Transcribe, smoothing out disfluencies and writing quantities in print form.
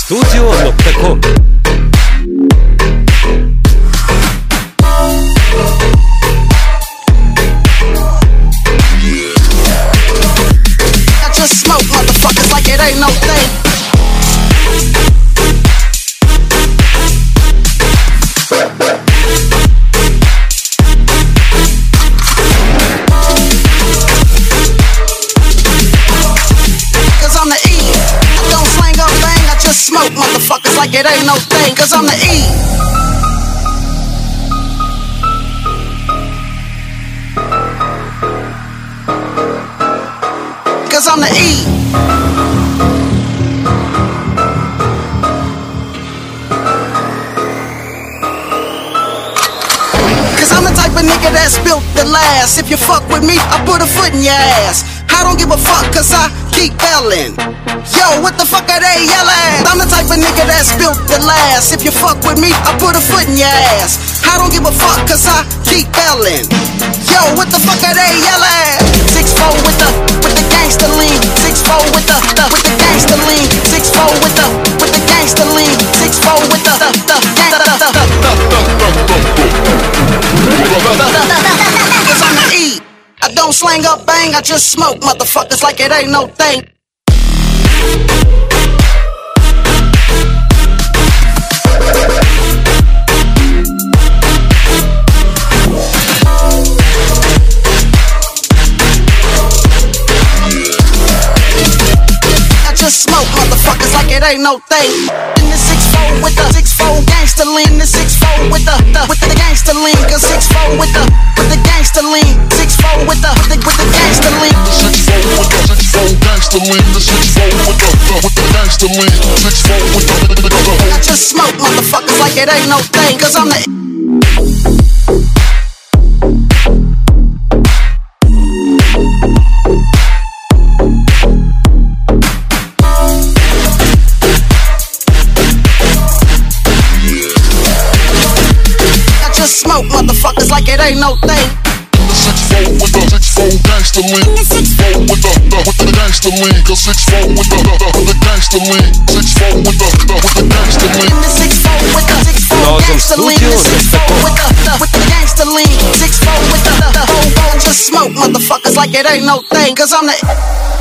Studio.com. I just smoke motherfuckers like it ain't no thing. Smoke motherfuckers like it ain't no thing, cause I'm the E. Cause I'm the E. Cause I'm the type of nigga that's built to last. If you fuck with me, I put a foot in your ass. I don't give a fuck cause I keep yelling. Yo, what the fuck are they yelling? I'm the type of nigga that's built to last. If you fuck with me, I put a foot in your ass. I don't give a fuck cause I keep yelling. Yo, what the fuck are they yelling? 6'4" with the gangster lean. 6'4" with the gangster lean. 6'4" with the gangster lean. 6'4" with the cause I'm the E. I don't slang up bang, I just smoke motherfuckers like it ain't no thing. I just smoke motherfuckers like it ain't no thing. In the 6'4" with the 6'4" gangster lean. The 6'4" with the gangster lean. Cause 6'4" with the gangster lean. 6'4" with the gangster lean. The 6'4" with the 6'4" gangster lean. The 6'4" with the gangster lean. 6'4" with the I just smoke motherfuckers like it ain't no thing. Cause I'm the smoke motherfuckers like it ain't no thing. The 6'4" with the 6'4" gangster lean. 6'4" with the gangster lean. Cause 6'4" with the gangster lean. 6'4" with the gangster lean. The 6'4" with the 6'4" gangster lean. The 6'4" with the gangster lean. 6'4" with the whole just smoke motherfuckers like it ain't no thing. Cause I'm the